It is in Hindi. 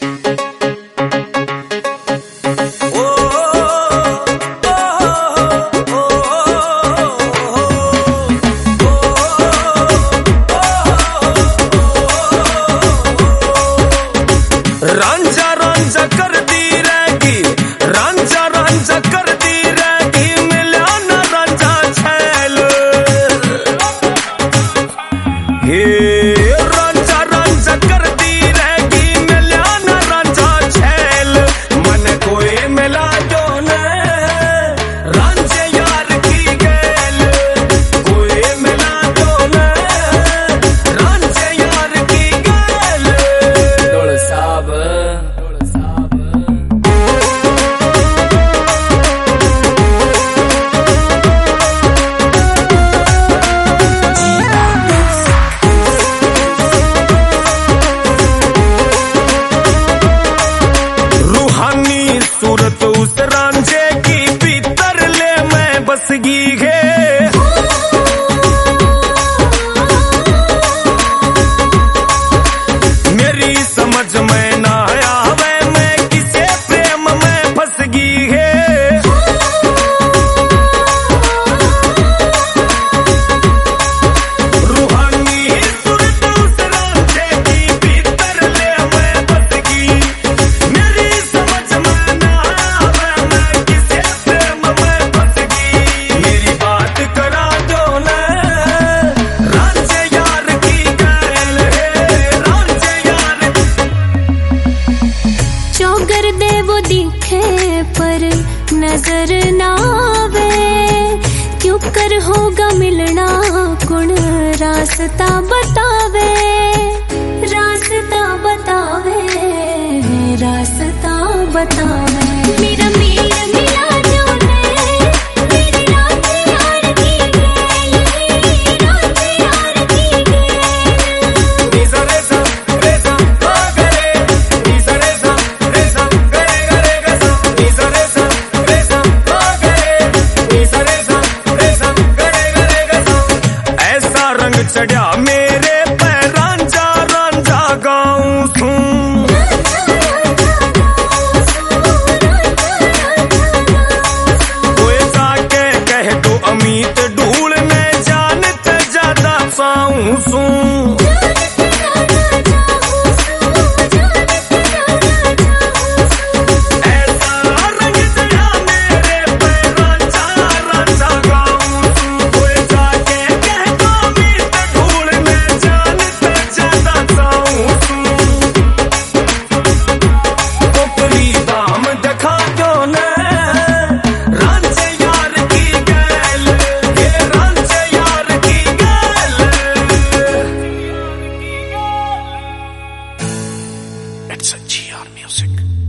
रांझा रांझा कर दी रहेगी, रांझा रांझा कर दी रहेगी, मिला ना रांझा छैल। हे रांझा रांझा कर दी रहेगी, मिला ना रांझा छैल। मन कोई मिला जो ने रांझे यार की गैल, कोई मिला जो ने रांझे यार की गैल। डोल साहब सूरत उस रांझे की भीतर ले मैं बसगी है। मेरी समझ में ना आवे मैं किसे प्रेम में फंसगी है। रूहानी सूरत उस रांझे की भीतर ले मैं बसगी। मेरी समझ में पर नजर ना आवे, क्यों कर होगा मिलना कुण रास्ता बतावे, रास्ता बतावे, रास्ता बतावे। मेरा मेरा मिला जो ने मेरी रात यार की गैल, रात यार की गैल। नीसा रेसा रेसा आ करे, नीसा रेसा रेसा करे करे गसा, नीसा रेसा रेसा आ करे, नीसा रेसा रेसा करे करे गसा। ऐसा रंग चढ़ा मेरे पे रांझा रांझा गाऊं सूं। कोई जाके कह दो अमित ढूंढने जानते ज्यादा साऊं सूं। It's a GR Music.